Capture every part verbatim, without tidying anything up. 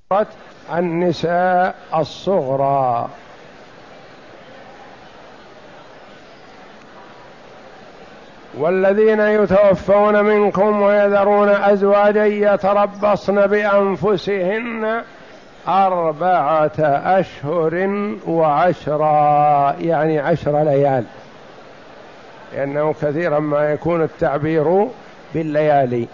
النساء الصغرى. والذين يتوفون منكم ويذرون أزواجا يتربصن بأنفسهن أربعة أشهر وعشرا، يعني عشر ليال، لأنه كثيرا ما يكون التعبير بالليالي.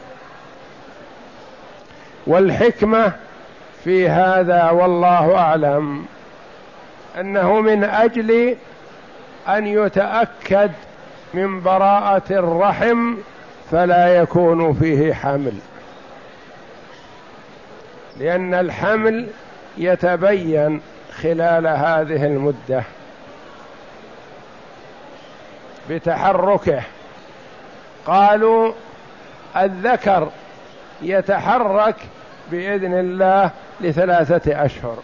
والحكمة في هذا والله أعلم أنه من أجل أن يتأكد من براءة الرحم فلا يكون فيه حمل، لأن الحمل يتبين خلال هذه المدة بتحركه. قالوا الذكر يتحرك بإذن الله لثلاثة أشهر،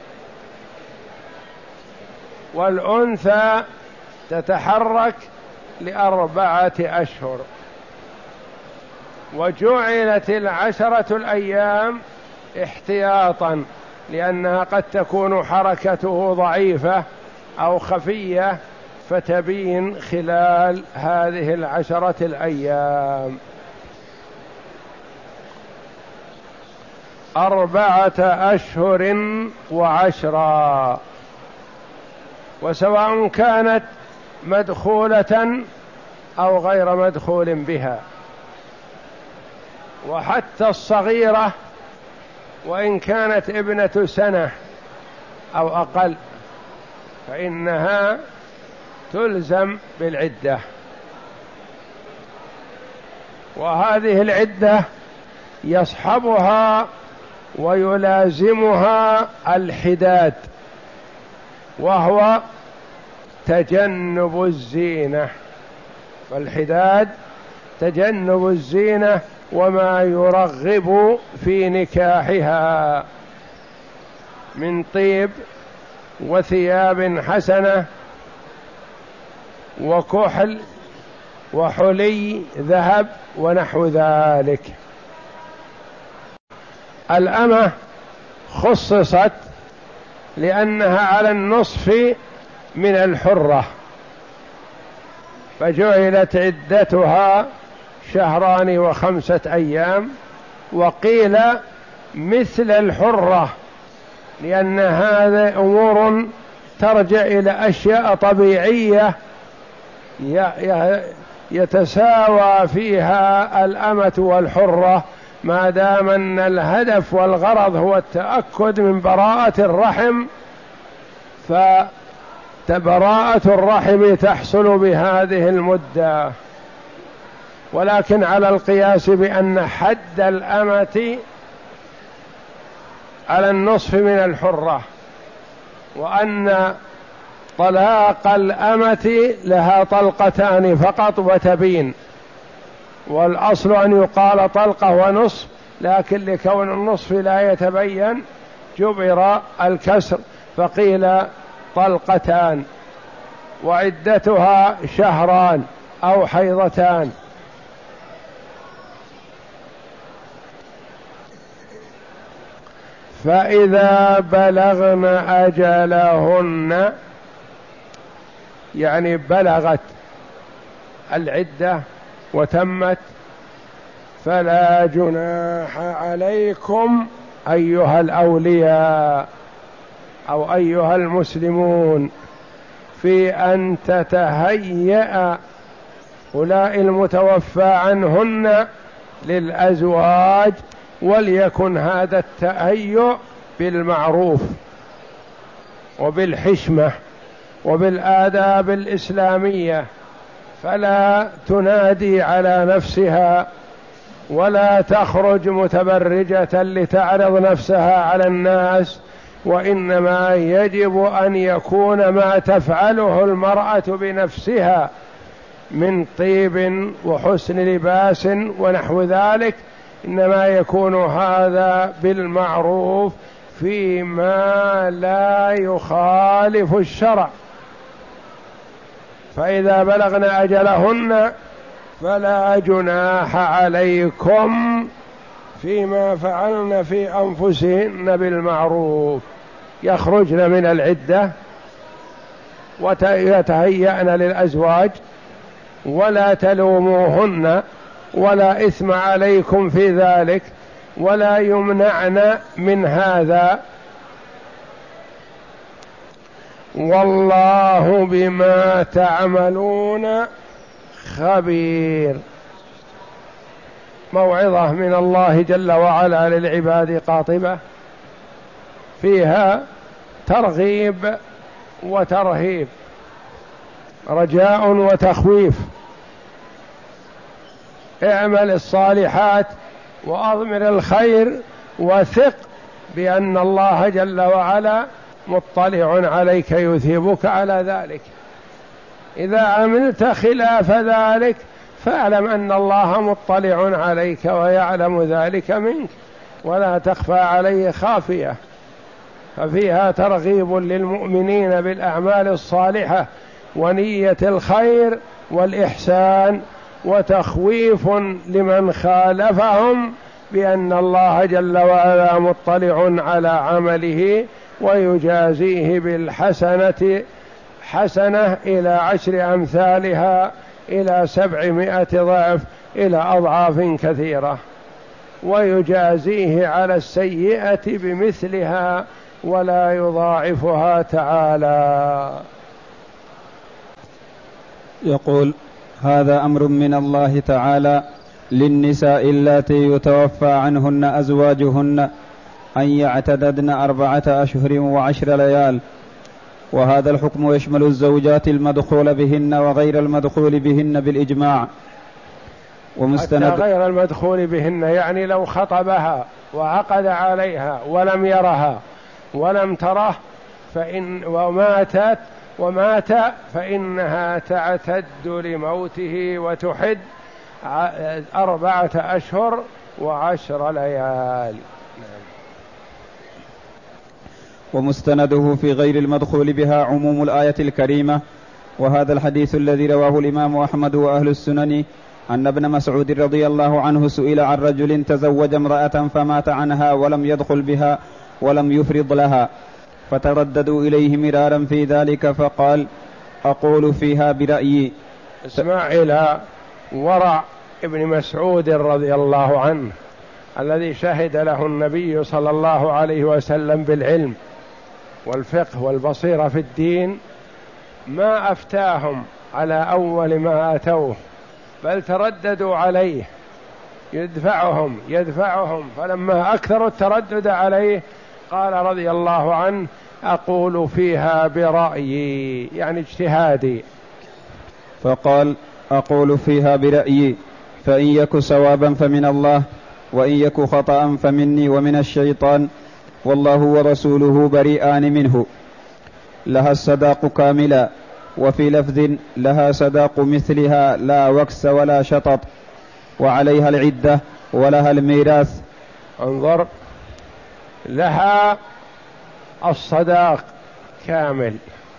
والأنثى تتحرك لأربعة أشهر، وجعلت العشرة الأيام احتياطا لأنها قد تكون حركته ضعيفة أو خفية فتبين خلال هذه العشرة الأيام. أربعة أشهر وعشرا، وسواء كانت مدخولة أو غير مدخول بها. وحتى الصغيرة وإن كانت ابنة سنة أو أقل فإنها تلزم بالعدة، وهذه العدة يصحبها ويلازمها الحداد، وهو تجنب الزينة. فالحداد تجنب الزينة وما يرغب في نكاحها من طيب وثياب حسنة وكحل وحلي ذهب ونحو ذلك. الأمة خصصت لأنها على النصف من الحرة، فجعلت عدتها شهران وخمسة أيام، وقيل مثل الحرة، لأن هذا أمور ترجع إلى أشياء طبيعية يتساوى فيها الأمة والحرة، ما دام أن الهدف والغرض هو التأكد من براءة الرحم، فبراءة الرحم تحصل بهذه المدة. ولكن على القياس بأن حد الأمة على النصف من الحرة، وأن طلاق الأمة لها طلقتان فقط وتبين، والأصل أن يقال طلقة ونصف، لكن لكون النصف لا يتبين جبر الكسر فقيل طلقتان، وعدتها شهران أو حيضتان. فإذا بلغن أجلهن، يعني بلغت العدة وتمت، فلا جناح عليكم أيها الأولياء أو أيها المسلمون في أن تتهيأ أولئك المتوفى عنهن للأزواج، وليكن هذا التهيؤ بالمعروف وبالحشمة وبالآداب الإسلامية، فلا تنادي على نفسها ولا تخرج متبرجة لتعرض نفسها على الناس، وإنما يجب أن يكون ما تفعله المرأة بنفسها من طيب وحسن لباس ونحو ذلك، إنما يكون هذا بالمعروف فيما لا يخالف الشرع. فإذا بلغن أجلهن فلا جناح عليكم فيما فعلن في أنفسهن بالمعروف، يخرجن من العدة ويتهيأن للأزواج، ولا تلوموهن ولا إثم عليكم في ذلك، ولا يمنعن من هذا، والله بما تعملون خبير. موعظة من الله جل وعلا للعباد قاطبة فيها ترغيب وترهيب، رجاء وتخويف. اعمل الصالحات وأضمر الخير، وثق بأن الله جل وعلا مطلع عليك يثيبك على ذلك. إذا عملت خلاف ذلك فاعلم أن الله مطلع عليك ويعلم ذلك منك، ولا تخفى عليه خافية. ففيها ترغيب للمؤمنين بالأعمال الصالحة ونية الخير والإحسان، وتخويف لمن خالفهم بأن الله جل وعلا مطلع على عمله ويجازيه بالحسنة حسنة إلى عشر أمثالها إلى سبعمائة ضعف إلى أضعاف كثيرة، ويجازيه على السيئة بمثلها ولا يضاعفها تعالى. يقول: هذا أمر من الله تعالى للنساء اللاتي يتوفى عنهن أزواجهن أن يعتددن أربعة أشهر وعشر ليال، وهذا الحكم يشمل الزوجات المدخول بهن وغير المدخول بهن بالإجماع. ومستند حتى غير المدخول بهن، يعني لو خطبها وعقد عليها ولم يرها ولم تره فإن وماتت ومات فإنها تعتد لموته وتحد أربعة أشهر وعشر ليال. ومستنده في غير المدخول بها عموم الآية الكريمة، وهذا الحديث الذي رواه الإمام أحمد وأهل السنن أن ابن مسعود رضي الله عنه سئل عن رجل تزوج امرأة فمات عنها ولم يدخل بها ولم يفرض لها، فترددوا إليه مرارا في ذلك، فقال: أقول فيها برأيي. اسمع إلى ورع ابن مسعود رضي الله عنه الذي شهد له النبي صلى الله عليه وسلم بالعلم والفقه والبصيرة في الدين، ما أفتاهم على أول ما أتوه، بل ترددوا عليه يدفعهم يدفعهم فلما أكثروا التردد عليه قال رضي الله عنه: أقول فيها برأيي، يعني اجتهادي. فقال: أقول فيها برأيي، فإن يك صوابا فمن الله، وإن يك خطأ فمني ومن الشيطان، والله ورسوله بريئان منه. لها الصداق كاملا، وفي لفظ: لها صداق مثلها لا وكس ولا شطط، وعليها العدة ولها الميراث. انظر، لها الصداق كامل،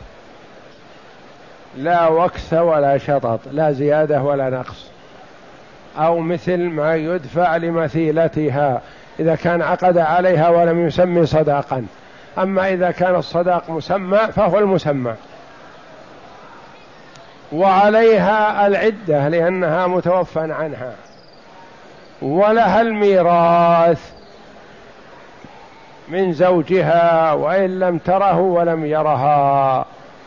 لا وكس ولا شطط، لا زيادة ولا نقص، أو مثل ما يدفع لمثيلتها إذا كان عقد عليها ولم يسمي صداقا. أما إذا كان الصداق مسمى فهو المسمى. وعليها العدة لأنها متوفى عنها، ولها الميراث من زوجها وإن لم تره ولم يرها،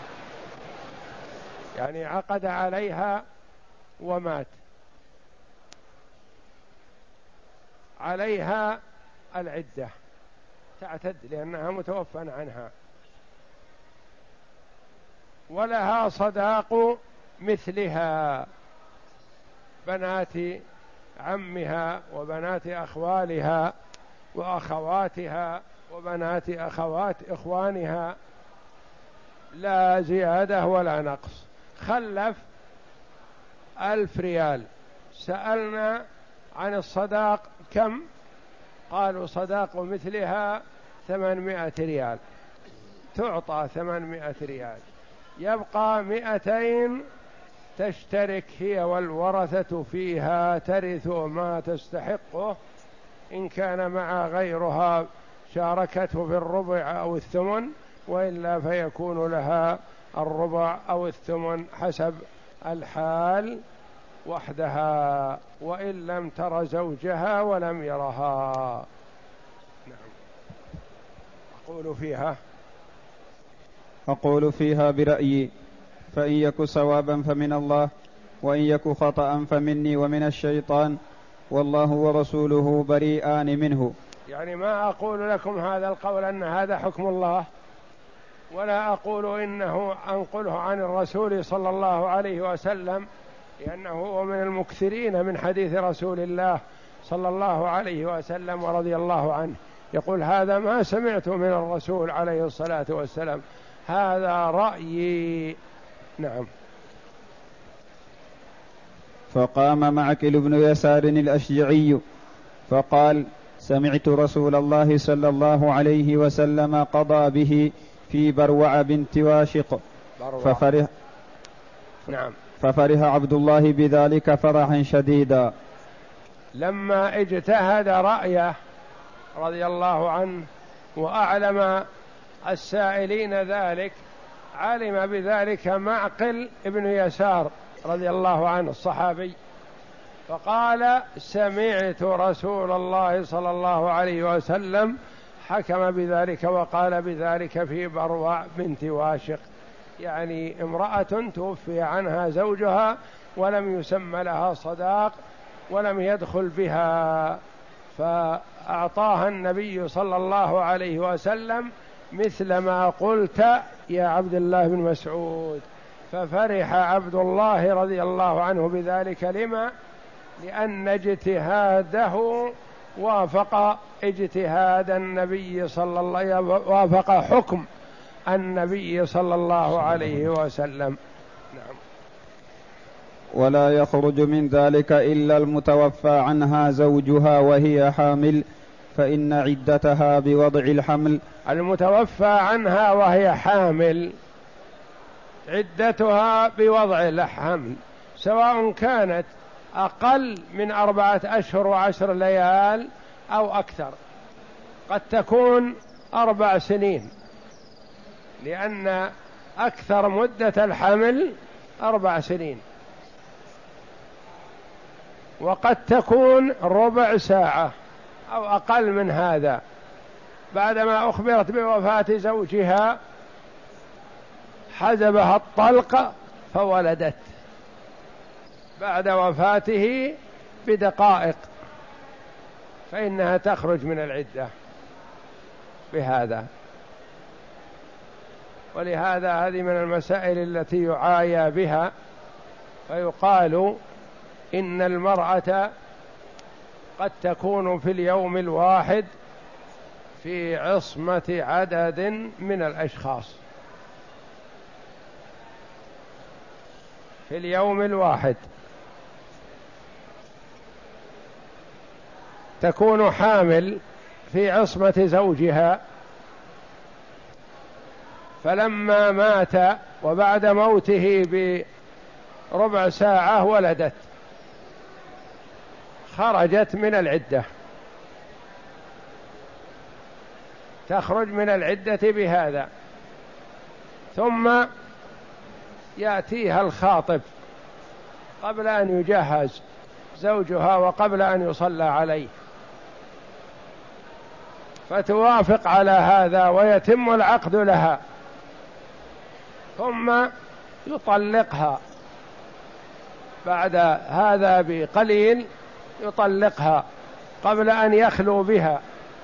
يعني عقد عليها ومات، عليها العدة تعتد لأنها متوفى عنها، ولها صداق مثلها، بنات عمها وبنات أخوالها وأخواتها وبنات أخوات إخوانها، لا زيادة ولا نقص. خلف ألف ريال، سألنا عن الصداق كم؟ قالوا صداق مثلها ثمانمائة ريال، تعطى ثمانمائة ريال، يبقى مئتين تشترك هي والورثة فيها، ترث ما تستحقه إن كان مع غيرها شاركته في الربع أو الثمن، وإلا فيكون لها الربع أو الثمن حسب الحال وحدها، وإن لم تر زوجها ولم يرها. نعم. أقول فيها أقول فيها برأيي، فإن يك صوابا فمن الله، وإن يك خطأ فمني ومن الشيطان، والله ورسوله بريئان منه. يعني ما أقول لكم هذا القول أن هذا حكم الله، ولا أقول إنه أنقله عن الرسول صلى الله عليه وسلم، لأنه هو من المكثرين من حديث رسول الله صلى الله عليه وسلم ورضي الله عنه، يقول هذا ما سمعت من الرسول عليه الصلاة والسلام، هذا رأيي. نعم. فقام معقل بن يسار الأشجعي فقال: سمعت رسول الله صلى الله عليه وسلم قضى به في بروع بنت واشق. ففرح نعم. ففرح عبد الله بذلك فرحا شديدا. لما اجتهد رأيه رضي الله عنه وأعلم السائلين ذلك، علم بذلك معقل ابن يسار رضي الله عنه الصحابي، فقال: سمعت رسول الله صلى الله عليه وسلم حكم بذلك وقال بذلك في بروع بنت واشق، يعني امرأة توفي عنها زوجها ولم يسمى لها صداق ولم يدخل بها، فأعطاها النبي صلى الله عليه وسلم مثل ما قلت يا عبد الله بن مسعود. ففرح عبد الله رضي الله عنه بذلك، لما؟ لأن اجتهاده وافق اجتهاد النبي صلى الله عليه وسلم، وافق حكم النبي صلى الله عليه وسلم. نعم. ولا يخرج من ذلك إلا المتوفى عنها زوجها وهي حامل، فإن عدتها بوضع الحمل. المتوفى عنها وهي حامل عدتها بوضع الحمل، سواء كانت أقل من أربعة أشهر وعشر ليال أو أكثر، قد تكون أربع سنين، لأن أكثر مدة الحمل أربع سنين، وقد تكون ربع ساعة أو أقل من هذا. بعدما أخبرت بوفاة زوجها حجبها الطلق فولدت بعد وفاته بدقائق، فإنها تخرج من العدة بهذا. ولهذا هذه من المسائل التي يعايى بها، فيقال إن المرأة قد تكون في اليوم الواحد في عصمة عدد من الأشخاص، في اليوم الواحد تكون حامل في عصمة زوجها، فلما مات وبعد موته بربع ساعة ولدت، خرجت من العدة، تخرج من العدة بهذا. ثم يأتيها الخاطب قبل أن يجهز زوجها وقبل أن يصلى عليه، فتوافق على هذا ويتم العقد لها، ثم يطلقها بعد هذا بقليل، يطلقها قبل أن يخلو بها،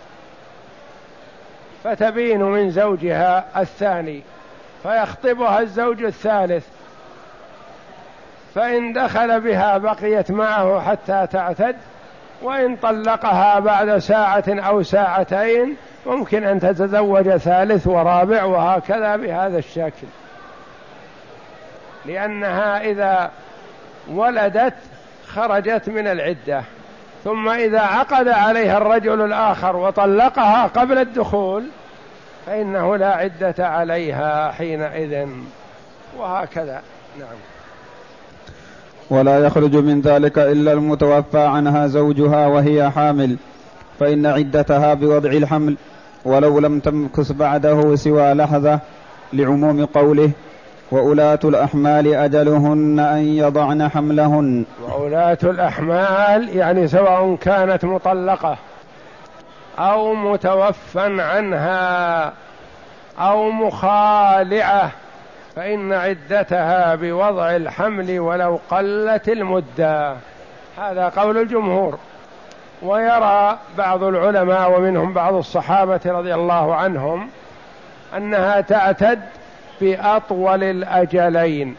فتبين من زوجها الثاني، فيخطبها الزوج الثالث، فإن دخل بها بقيت معه حتى تعتد، وإن طلقها بعد ساعة أو ساعتين ممكن أن تتزوج ثالث ورابع، وهكذا بهذا الشكل، لأنها إذا ولدت خرجت من العدة. ثم إذا عقد عليها الرجل الآخر وطلقها قبل الدخول فإنه لا عدة عليها حينئذ، وهكذا. نعم. ولا يخرج من ذلك إلا المتوفى عنها زوجها وهي حامل، فإن عدتها بوضع الحمل ولو لم تمكث بعده سوى لحظة، لعموم قوله وأولاة الأحمال أجلهن أن يضعن حملهن. وأولاة الأحمال يعني سواء كانت مطلقة أو متوفى عنها أو مخالعة فإن عدتها بوضع الحمل ولو قلت المدة. هذا قول الجمهور. ويرى بعض العلماء ومنهم بعض الصحابة رضي الله عنهم أنها تعتد بأطول الأجلين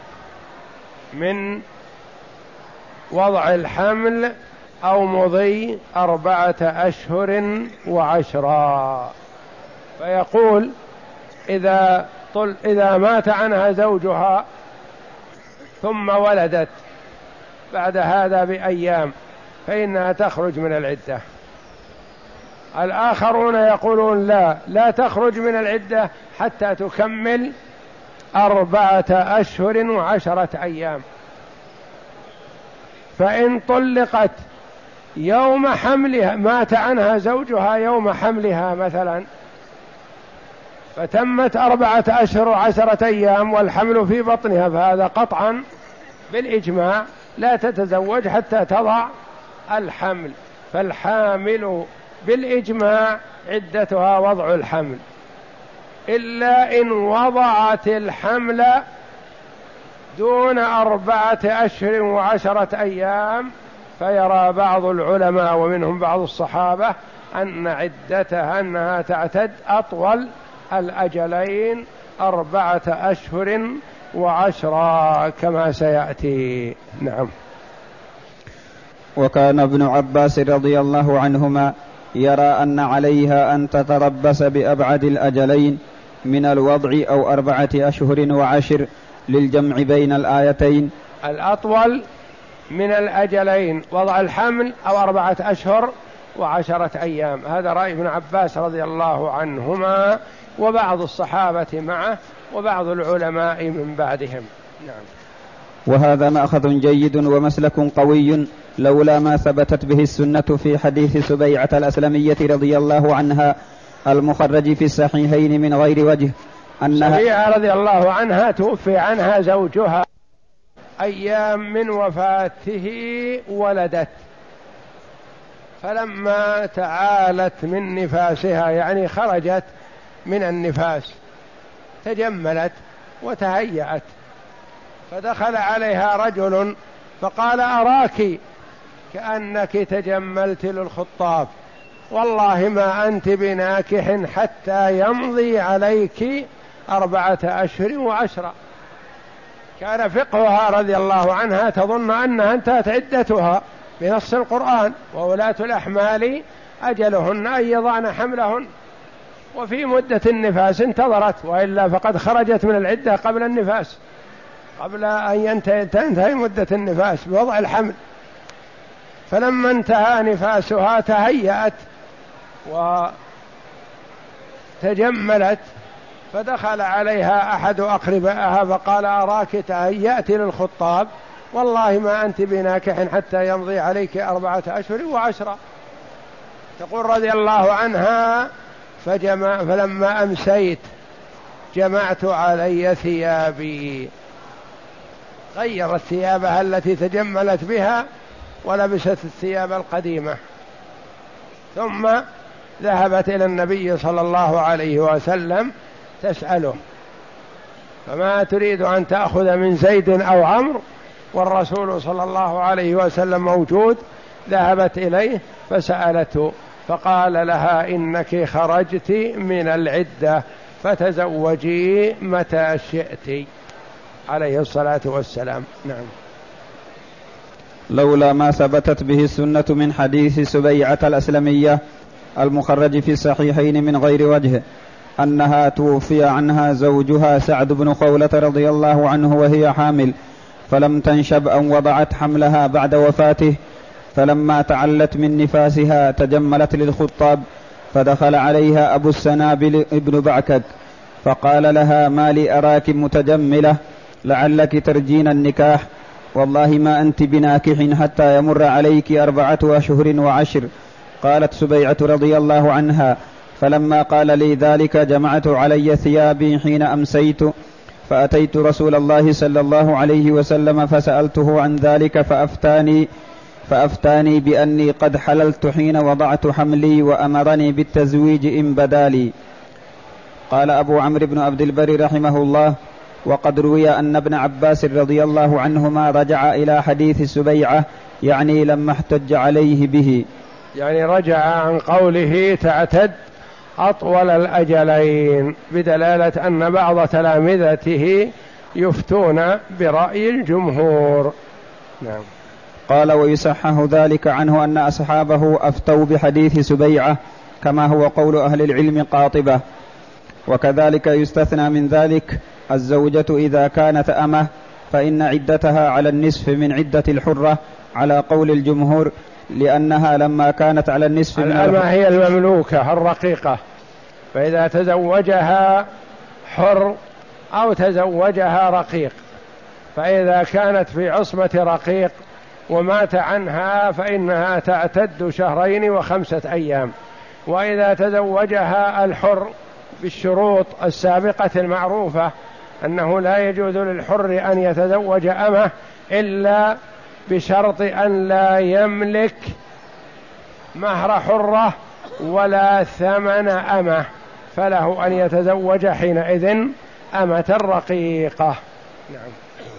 من وضع الحمل أو مضي أربعة أشهر وعشرا. فيقول إذا طل إذا مات عنها زوجها ثم ولدت بعد هذا بأيام فإنها تخرج من العدة. الآخرون يقولون لا لا تخرج من العدة حتى تكمل أربعة أشهر وعشرة أيام. فإن طلقت يوم حملها، مات عنها زوجها يوم حملها مثلا، فتمت أربعة أشهر وعشرة أيام والحمل في بطنها، فهذا قطعا بالإجماع لا تتزوج حتى تضع الحمل. فالحامل بالإجماع عدتها وضع الحمل، إلا إن وضعت الحمل دون أربعة أشهر وعشرة أيام، فيرى بعض العلماء ومنهم بعض الصحابة أن عدتها أنها تعتد أطول الأجلين أربعة أشهر وعشرة كما سيأتي. نعم. وكان ابن عباس رضي الله عنهما يرى أن عليها أن تتربص بأبعد الأجلين من الوضع أو أربعة أشهر وعشر للجمع بين الآيتين. الأطول من الأجلين وضع الحمل أو أربعة أشهر وعشرة أيام، هذا رأي ابن عباس رضي الله عنهما وبعض الصحابة معه وبعض العلماء من بعدهم. نعم. وهذا مأخذ جيد ومسلك قوي لولا ما ثبتت به السنة في حديث سبيعة الأسلمية رضي الله عنها المخرج في الصحيحين من غير وجه أنها سبيعة رضي الله عنها توفي عنها زوجها أيام من وفاته ولدت، فلما تعالت من نفاسها يعني خرجت من النفاس تجملت وتهيأت، فدخل عليها رجل فقال أراك كأنك تجملت للخطاب، والله ما أنت بناكح حتى يمضي عليك أربعة أشهر وعشرة. كان فقهها رضي الله عنها تظن أنها انتهت عدتها بنص القرآن وولاة الأحمال أجلهن أن يضعن حملهن، وفي مدة النفاس انتظرت، وإلا فقد خرجت من العدة قبل النفاس، قبل أن ينتهي تنتهي مدة النفاس بوضع الحمل. فلما انتهى نفاسها تهيأت وتجملت، فدخل عليها أحد أقربائها فقال أراك تهيأت للخطاب، والله ما أنت بناكح حتى يمضي عليك أربعة أشهر وعشرة. تقول رضي الله عنها فجمع فلما أمسيت جمعت علي ثيابي، غيرت ثيابها التي تجملت بها ولبست الثياب القديمة، ثم ذهبت إلى النبي صلى الله عليه وسلم تسأله، فما تريد أن تأخذ من زيد أو عمرو؟ والرسول صلى الله عليه وسلم موجود. ذهبت إليه فسألته فقال لها إنك خرجت من العدة فتزوجي متى شئت عليه الصلاة والسلام. نعم. لولا ما ثبتت به السنة من حديث سبيعة الأسلمية المخرج في الصحيحين من غير وجه أنها توفي عنها زوجها سعد بن خولة رضي الله عنه وهي حامل، فلم تنشب أن وضعت حملها بعد وفاته، فلما تعلت من نفاسها تجملت للخطاب، فدخل عليها أبو السنابل ابن بعكك فقال لها ما لي أراك متجملة لعلك ترجين النكاح، والله ما أنت بناكح حتى يمر عليك أربعة أشهر وعشر، قالت سبيعة رضي الله عنها: فلما قال لي ذلك جمعت علي ثيابي حين أمسيت، فأتيت رسول الله صلى الله عليه وسلم فسألته عن ذلك فأفتاني فأفتاني بأني قد حللت حين وضعت حملي، وأمرني بالتزويج إن بدا لي. قال أبو عمرو بن عبد البر رحمه الله: وقد روي أن ابن عباس رضي الله عنهما رجع إلى حديث سبيعة، يعني لما احتج عليه به، يعني رجع عن قوله تعتد أطول الأجلين، بدلالة أن بعض تلامذته يفتون برأي الجمهور. نعم. قال: ويصحح ذلك عنه أن أصحابه أفتوا بحديث سبيعة، كما هو قول أهل العلم قاطبة. وكذلك يستثنى من ذلك الزوجة إذا كانت أمه، فإن عدتها على النصف من عدة الحرة على قول الجمهور، لأنها لما كانت على النصف من الأمة هي المملوكة الرقيقة، فإذا تزوجها حر أو تزوجها رقيق، فإذا كانت في عصمة رقيق ومات عنها فإنها تعتد شهرين وخمسة أيام. وإذا تزوجها الحر بالشروط السابقة المعروفة أنه لا يجوز للحر أن يتزوج أمه إلا بشرط أن لا يملك مهر حرة ولا ثمن أمه، فله أن يتزوج حينئذ أمة رقيقة. نعم.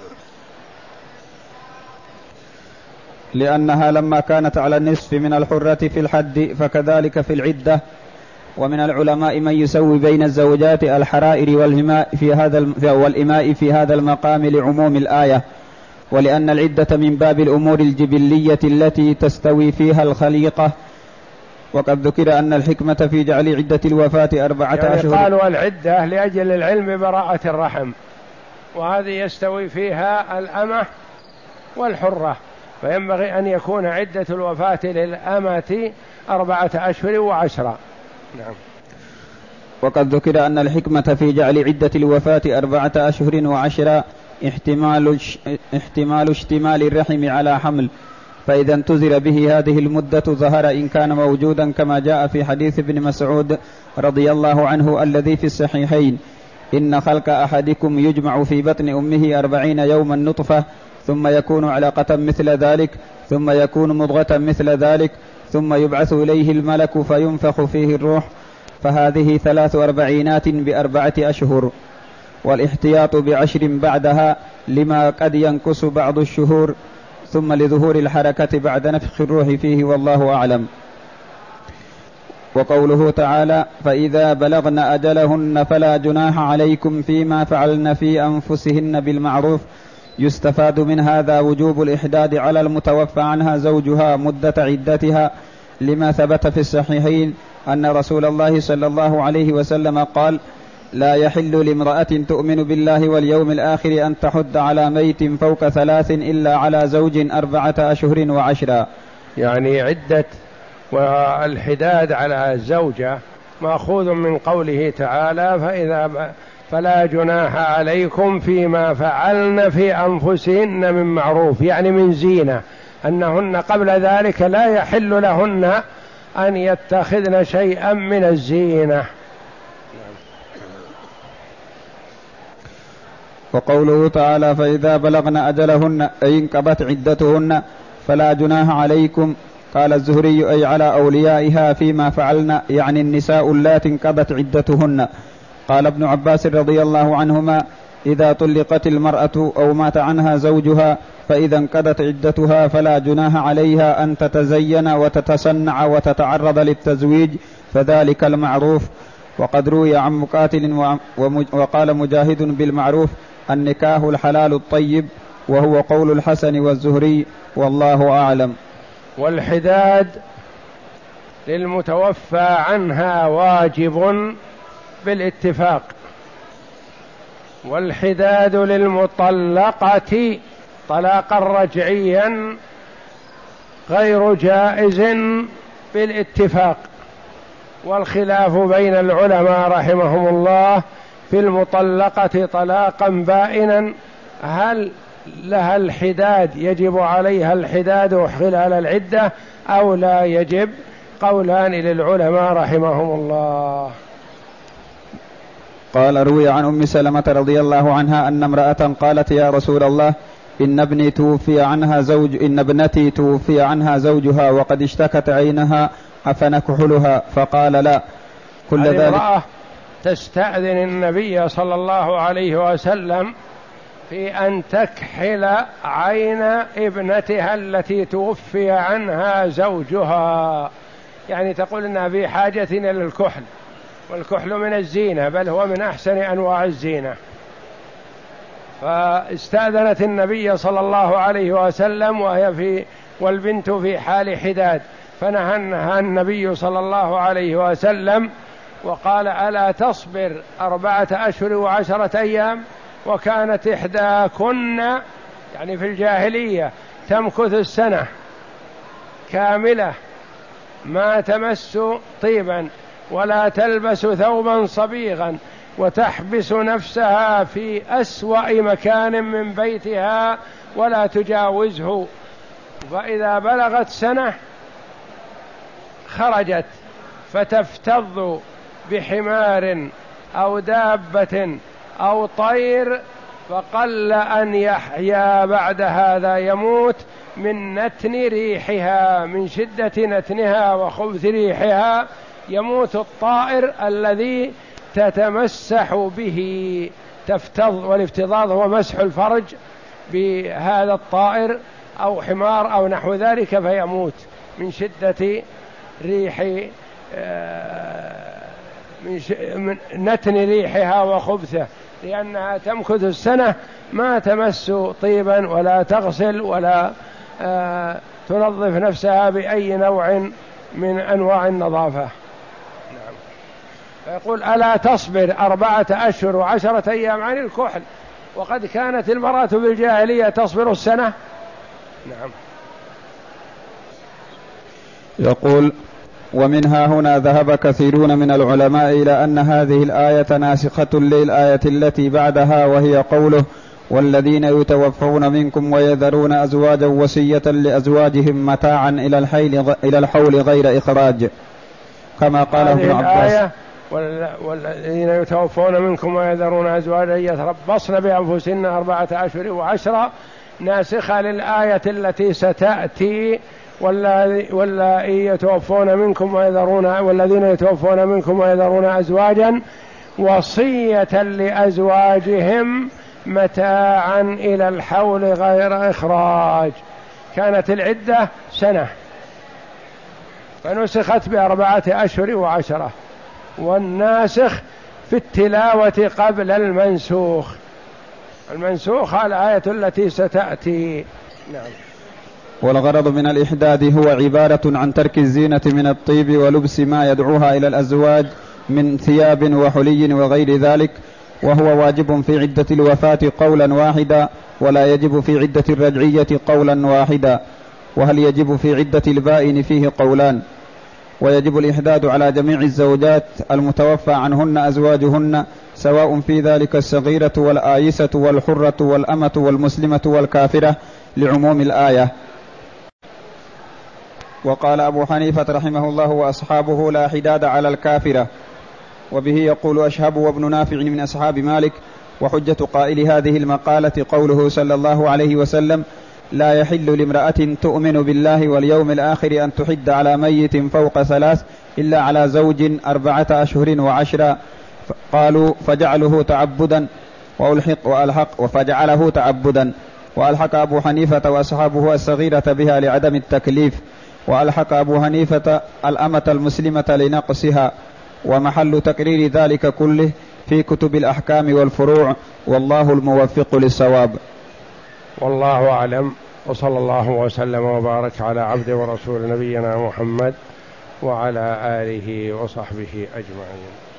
لأنها لما كانت على النصف من الحرة في الحد فكذلك في العدة. ومن العلماء من يسوي بين الزوجات الحرائر والإماء في هذا والإماء في هذا المقام لعموم الآية، ولأن العدة من باب الأمور الجبلية التي تستوي فيها الخليقة. وقد ذكر أن الحكمة في جعل عدة الوفاة أربعة يعني أشهر. قالوا العدة لأجل العلم براءة الرحم، وهذه يستوي فيها الأمة والحرة، فينبغي أن يكون عدة الوفاة للأمة أربعة أشهر وعشرة. نعم. وقد ذكر أن الحكمة في جعل عدة الوفاة أربعة أشهر وعشرة احتمال احتمال اشتمال الرحم على حمل، فإذا انتظر به هذه المدة ظهر إن كان موجودا، كما جاء في حديث ابن مسعود رضي الله عنه الذي في الصحيحين: إن خلق أحدكم يجمع في بطن أمه أربعين يوما نطفة، ثم يكون علقة مثل ذلك، ثم يكون مضغة مثل ذلك، ثم يبعث إليه الملك فينفخ فيه الروح، فهذه ثلاث أربعينات بأربعة أشهر، والاحتياط بعشر بعدها لما قد ينقص بعض الشهور، ثم لظهور الحركة بعد نفخ الروح فيه، والله أعلم. وقوله تعالى: فإذا بلغن أجلهن فلا جناح عليكم فيما فعلن في أنفسهن بالمعروف، يستفاد من هذا وجوب الإحداد على المتوفى عنها زوجها مدة عدتها، لما ثبت في الصحيحين أن رسول الله صلى الله عليه وسلم قال: لا يحل لامرأة تؤمن بالله واليوم الآخر أن تحد على ميت فوق ثلاث إلا على زوج أربعة أشهر وعشرا. يعني عدة والحداد على الزوجة مأخوذ من قوله تعالى: فإذا فلا جناح عليكم فيما فعلن في أنفسهن من معروف، يعني من زينة، أنهن قبل ذلك لا يحل لهن أن يتخذن شيئا من الزينة. وقوله تعالى: فإذا بلغن أجلهن أي انقضت عدتهن فلا جناح عليكم، قال الزهري: أي على أوليائها فيما فعلن، يعني النساء اللاتي انقضت عدتهن. قال ابن عباس رضي الله عنهما: إذا طلقت المرأة أو مات عنها زوجها فإذا انقضت عدتها فلا جناح عليها أن تتزين وتتصنع وتتعرض للتزويج، فذلك المعروف. وقد روي عن مقاتل وقال مجاهد بالمعروف النكاح الحلال الطيب، وهو قول الحسن والزهري، والله أعلم. والحداد للمتوفى عنها واجب بالاتفاق، والحداد للمطلقة طلاقا رجعيا غير جائز بالاتفاق، والخلاف بين العلماء رحمهم الله في المطلقة طلاقا بائنا، هل لها الحداد، يجب عليها الحداد خلال العدة أو لا يجب؟ قولان للعلماء رحمهم الله. قال: روي عن أم سلمة رضي الله عنها أن امرأة قالت: يا رسول الله، إن ابني توفي عنها زوج إن ابنتي توفي عنها زوجها وقد اشتكت عينها أفنكحلها؟ فقال: لا. كل ذلك المرأة تستأذن النبي صلى الله عليه وسلم في أن تكحل عين ابنتها التي توفي عنها زوجها، يعني تقول إنها في حاجة إلى الكحل، والكحل من الزينة، بل هو من أحسن أنواع الزينة. فاستأذنت النبي صلى الله عليه وسلم وهي في والبنت في حال حداد، فنهى النبي صلى الله عليه وسلم وقال: ألا تصبر أربعة أشهر وعشرة أيام؟ وكانت إحداكن يعني في الجاهلية تمكث السنة كاملة ما تمس طيبا ولا تلبس ثوبا صبيغا، وتحبس نفسها في أسوأ مكان من بيتها ولا تجاوزه، فإذا بلغت سنة خرجت فتفتض بحمار أو دابة أو طير، فقل أن يحيا بعد هذا، يموت من نتن ريحها، من شدة نتنها وخبث ريحها يموت الطائر الذي تتمسح به، تفتض. والافتضاض هو مسح الفرج بهذا الطائر أو حمار أو نحو ذلك، فيموت من شدة ريح من نتن ريحها وخبثه، لأنها تمكث السنة ما تمس طيبا ولا تغسل ولا تنظف نفسها بأي نوع من أنواع النظافة. نعم. فيقول: ألا تصبر أربعة أشهر وعشرة أيام عن الكحل، وقد كانت المرأة بالجاهلية تصبر السنة. نعم. يقول: ومنها هنا ذهب كثيرون من العلماء إلى أن هذه الآية ناسخة للآية التي بعدها، وهي قوله: والذين يتوفون منكم ويذرون أزواجا وصية لأزواجهم متاعا إلى الحول إلى الحول غير إخراج، كما قال ابن عباس: والذين يتوفون منكم ويذرون أزواجا يتربصن بأنفسهن أربعة أشهر وعشرة، ناسخة للآية التي ستأتي: والذين يتوفون منكم ويذرون والذين يتوفون منكم ويذرون أزواجا وصية لأزواجهم متاعا إلى الحول غير إخراج. كانت العدة سنة فنسخت بأربعة أشهر وعشرة، والناسخ في التلاوة قبل المنسوخ، المنسوخ الآية التي ستأتي. نعم. والغرض من الإحداد هو عبارة عن ترك الزينة من الطيب ولبس ما يدعوها إلى الأزواج من ثياب وحلي وغير ذلك، وهو واجب في عدة الوفاة قولا واحدا، ولا يجب في عدة الرجعية قولا واحدا. وهل يجب في عدة البائن فيه قولان. ويجب الإحداد على جميع الزوجات المتوفى عنهن أزواجهن، سواء في ذلك الصغيرة والآيسة والحرة والأمة والمسلمة والكافرة، لعموم الآية. وقال أبو حنيفة رحمه الله وأصحابه: لا حداد على الكافرة. وبه يقول أشهب وابن نافع من أصحاب مالك. وحجة قائل هذه المقالة قوله صلى الله عليه وسلم: لا يحل لامرأة تؤمن بالله واليوم الآخر أن تحد على ميت فوق ثلاث إلا على زوج أربعة أشهر وعشرة. قالوا: فجعله تعبدا وألحق وألحق وفجعله تعبدا وألحق أبو حنيفة وأصحابه الصغيرة بها لعدم التكليف، وألحق أبو حنيفة الأمة المسلمة لنقصها. ومحل تقرير ذلك كله في كتب الأحكام والفروع، والله الموفق للصواب. والله أعلم، وصلى الله وسلم وبارك على عبد ورسول نبينا محمد وعلى آله وصحبه أجمعين.